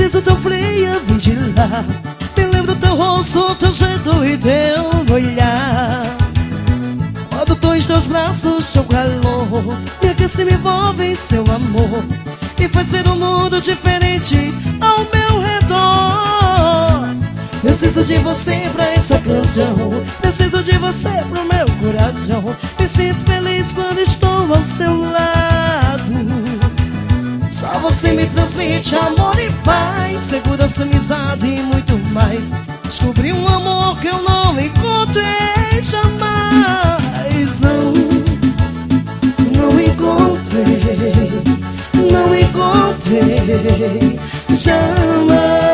preciso teu frio vigilar. Me lembro do teu rosto, teu jeito e teu olhar. Quando tô em teus braços, seu calor me aquece, me envolve em seu amor e faz ver um mundo diferente ao meu redor. Preciso de você pra essa canção, preciso de você pro meu coração. Me sinto feliz quando estou ao seu lado. Só você me transmite amor e paz, segurança, amizade e muito mais. Descobri um amor que eu não encontrei jamais. Não encontrei jamais.